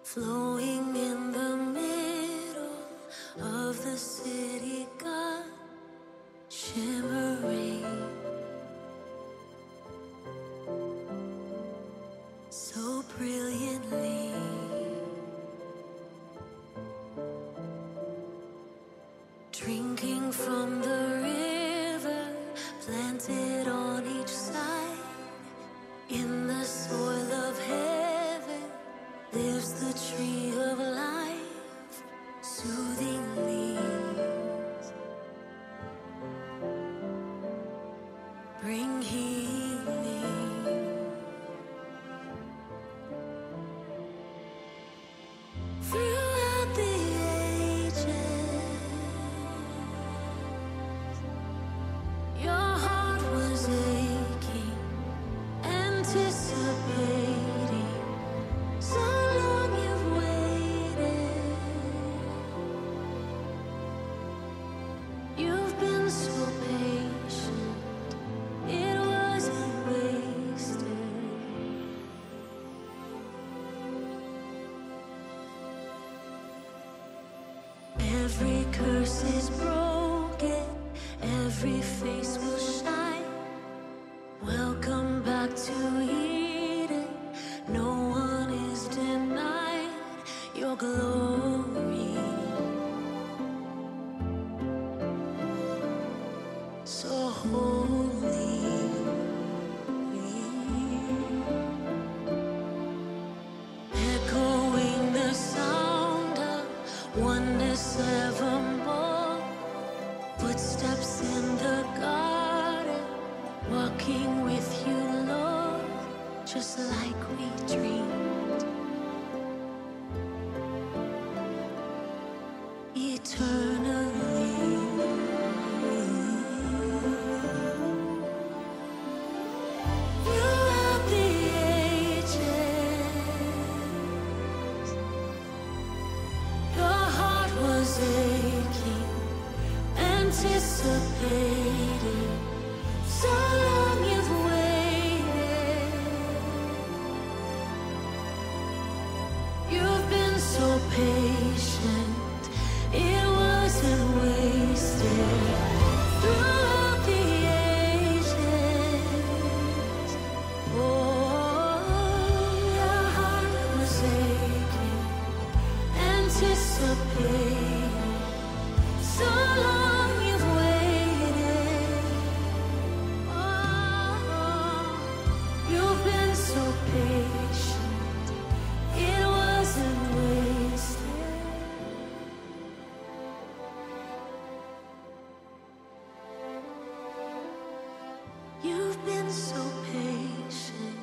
flowing in the middle of the city, God, shimmering so brilliantly. Drinking from the river planted on each side, in the soil of heaven lives the tree of life, soothing leaves bring healing. Throughout the ages, your heart was aching, anticipating. So long you've waited. You've been so patient, it wasn't wasted. Every curse is broken, every face will shine. Welcome back to Eden. No one is denied your glory. So holy, echoing the sound of oneness evermore. Footsteps in the garden, walking with you, Lord, just like we dreamed. Eternally, throughout the ages, your heart was aching, anticipating. So long you've waited. You've been so patient, it wasn't wasted. Throughout the ages, oh, your heart was aching, anticipating. So long you've waited. Oh, you've been so patient, it wasn't wasted. You've been so patient.